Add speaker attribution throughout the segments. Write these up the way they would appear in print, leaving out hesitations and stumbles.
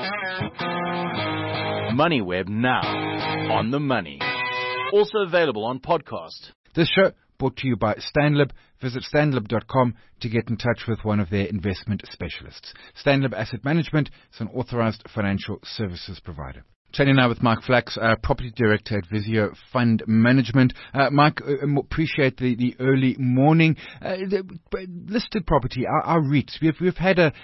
Speaker 1: MoneyWeb now, on the money. Also available on podcast.
Speaker 2: This show brought to you by Stanlib. Visit stanlib.com to get in touch with one of their investment specialists. Stanlib Asset Management is an authorized financial services provider. Chatting now with Mike Flax, Property Director at Visio Fund Management. Mike, appreciate the early morning. Listed property, our REITs, we've had a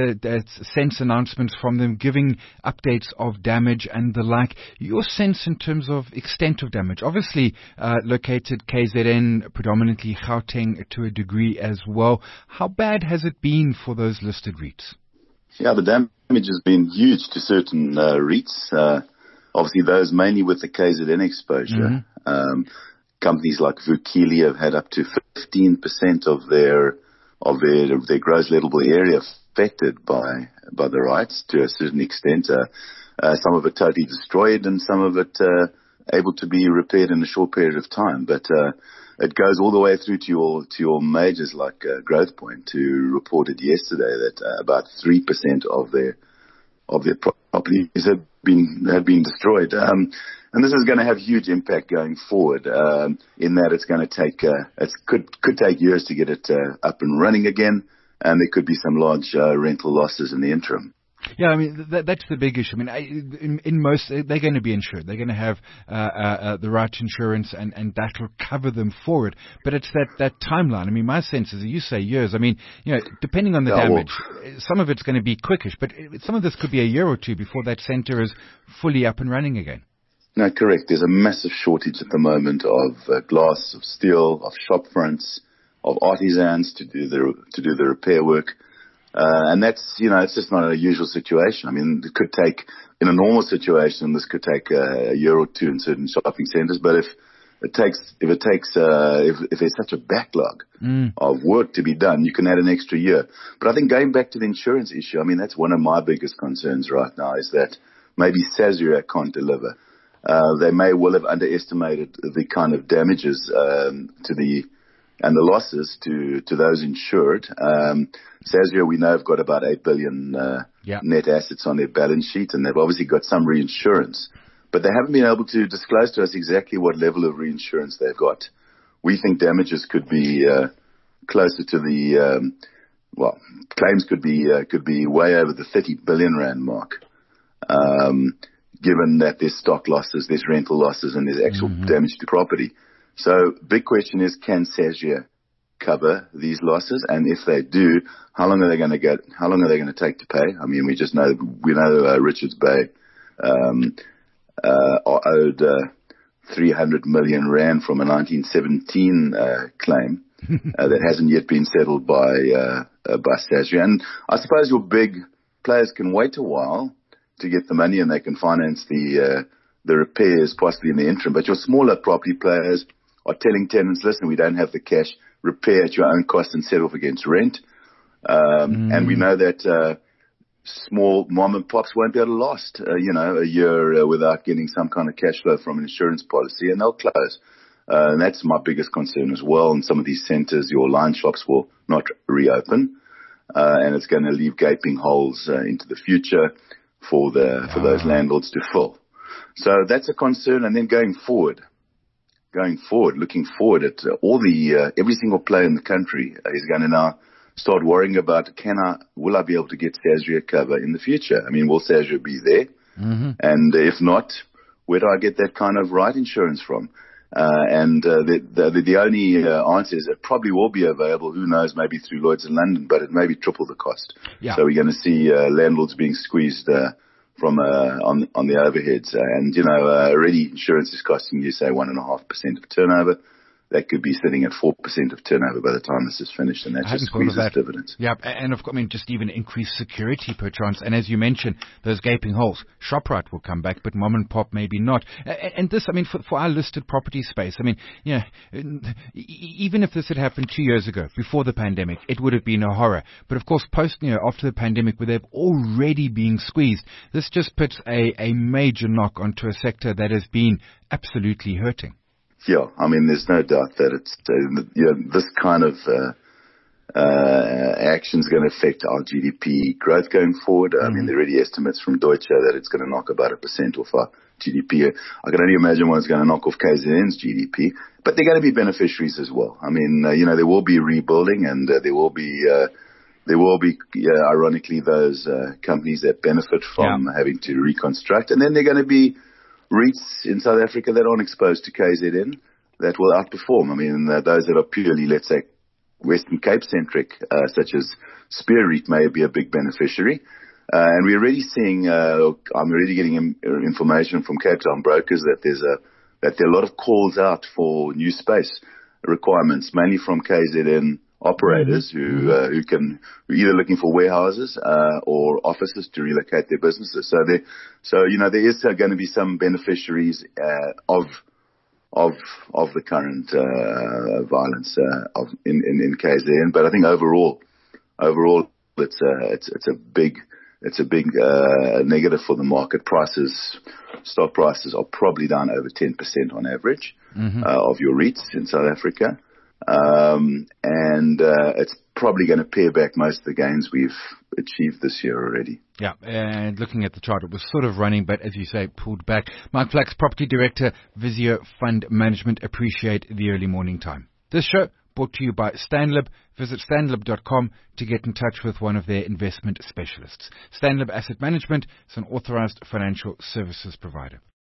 Speaker 2: sense announcements from them giving updates of damage and the like. Your sense in terms of extent of damage, obviously located KZN, predominantly Gauteng to a degree as well. How bad has it been for those listed REITs?
Speaker 3: Yeah, the damage has been huge to certain REITs. Obviously, those mainly with the KZN exposure. Mm-hmm. Companies like Vukile have had up to 15% of their gross lettable area affected by the riots to a certain extent. Some of it totally destroyed, and some of it able to be repaired in a short period of time. But it goes all the way through to your majors like Growthpoint, who reported yesterday that about 3% of their properties have been destroyed. And this is going to have huge impact going forward. In that it's going to take could take years to get it up and running again, and there could be some large rental losses in the interim.
Speaker 2: Yeah, I mean, that's the big issue. I mean, in most, they're going to be insured. They're going to have the right insurance, and that will cover them forward. But it's that timeline. I mean, my sense is, you say years. I mean, depending on the damage, some of it's going to be quickish, but some of this could be a year or two before that centre is fully up and running again.
Speaker 3: No, correct. There's a massive shortage at the moment of glass, of steel, of shop fronts, of artisans to do the repair work. And that's, it's just not a usual situation. I mean, it could take, in a normal situation, this could take a year or two in certain shopping centres. But if there's such a backlog of work to be done, you can add an extra year. But I think going back to the insurance issue, I mean, that's one of my biggest concerns right now, is that maybe Sasria can't deliver. They may well have underestimated the kind of damages and the losses to those insured. Sasria, we know, have got about 8 billion net assets on their balance sheet, and they've obviously got some reinsurance. But they haven't been able to disclose to us exactly what level of reinsurance they've got. We think damages could be closer to the, claims could be way over the 30 billion rand mark, given that there's stock losses, there's rental losses, and there's actual damage to property. So big question is, can Sasria cover these losses? And if they do, how long are they going to take to pay? I mean, we know Richards Bay owed 300 million rand from a 1917 claim that hasn't yet been settled by Sasria. And I suppose your big players can wait a while to get the money, and they can finance the repairs possibly in the interim. But your smaller property players are telling tenants, listen, we don't have the cash, repair at your own cost and set off against rent. And we know that small mom and pops won't be able to last, a year without getting some kind of cash flow from an insurance policy, and they'll close. And that's my biggest concern as well. In some of these centres, your line shops will not reopen, and it's going to leave gaping holes into the future for those landlords to fill. So that's a concern. And then going forward, looking forward at every single player in the country is going to now start worrying about, will I be able to get Sasria cover in the future? I mean, will Sasria be there? Mm-hmm. And if not, where do I get that kind of right insurance from? The only answer is it probably will be available, who knows, maybe through Lloyd's in London, but it may be triple the cost. Yeah. So we're going to see landlords being squeezed on the overheads. And, already insurance is costing you, say, 1.5% of turnover. That could be sitting at 4% of turnover by the time this is finished, and that just squeezes dividends.
Speaker 2: Yeah, and just even increased security per chance. And as you mentioned, those gaping holes. ShopRite will come back, but mom and pop maybe not. And this, I mean, for our listed property space, I mean, even if this had happened 2 years ago, before the pandemic, it would have been a horror. But of course, after the pandemic, where they've already been squeezed, this just puts a major knock onto a sector that has been absolutely hurting.
Speaker 3: Yeah, I mean, there's no doubt that it's this kind of action's going to affect our GDP growth going forward. I mean, there are already estimates from Deutsche that it's going to knock about 1% off our GDP. I can only imagine what it's going to knock off KZN's GDP, but they're going to be beneficiaries as well. I mean, there will be rebuilding, and there will be, ironically, those companies that benefit from having to reconstruct. And then there are going to be REITs in South Africa that aren't exposed to KZN that will outperform. I mean, those that are purely, let's say, Western Cape centric, such as Spear REIT, may be a big beneficiary. And we're already seeing, I'm already getting information from Cape Town brokers that there are a lot of calls out for new space requirements, mainly from KZN operators who are either looking for warehouses or offices to relocate their businesses. So there is going to be some beneficiaries of the current violence in KZN. But I think overall it's a big negative for the market. Stock prices are probably down over 10% on average of your REITs in South Africa. And it's probably going to pare back most of the gains we've achieved this year already.
Speaker 2: Yeah, and looking at the chart, it was sort of running, but as you say, pulled back. Mike Flax, Property Director, Visio Fund Management. Appreciate the early morning time. This show brought to you by Stanlib. Visit stanlib.com to get in touch with one of their investment specialists. Stanlib Asset Management is an authorized financial services provider.